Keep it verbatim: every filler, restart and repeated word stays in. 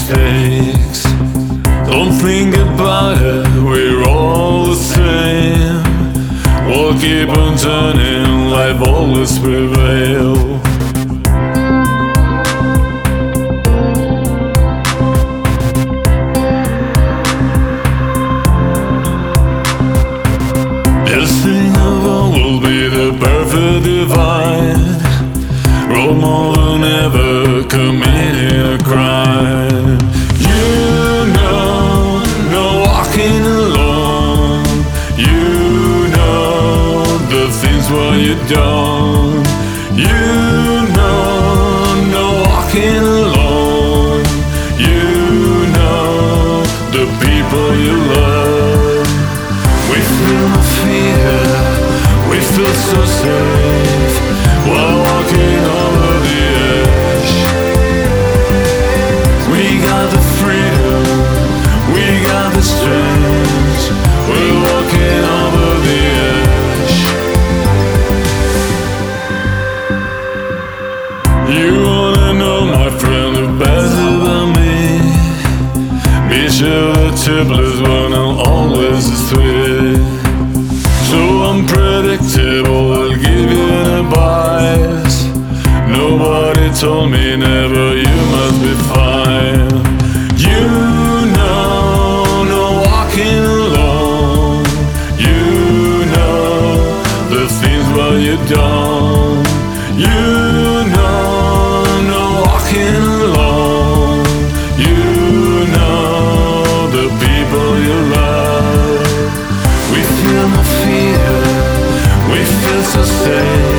mistakes. Don't think about it, we're all the same. We'll keep on turning, life always prevail. This thing of all will be the perfect divine. Role model never committing a crime. You know, no walking alone. You know the things what you don't. You know, no walking alone. You know the people you love. We feel no fear, we feel so safe while walking over the edge. We got the freedom, we got the strength. We're walking over the edge. You wanna know, my friend, the best about me. Be sure the triplets one I'm always the sweet. So unpredictable, I'll give you an advice. Nobody told me never, you must be fine. You know, no walking alone. You know the things what you don't. You know, no walking alone. You know the people you love. We feel no fear, we feel so safe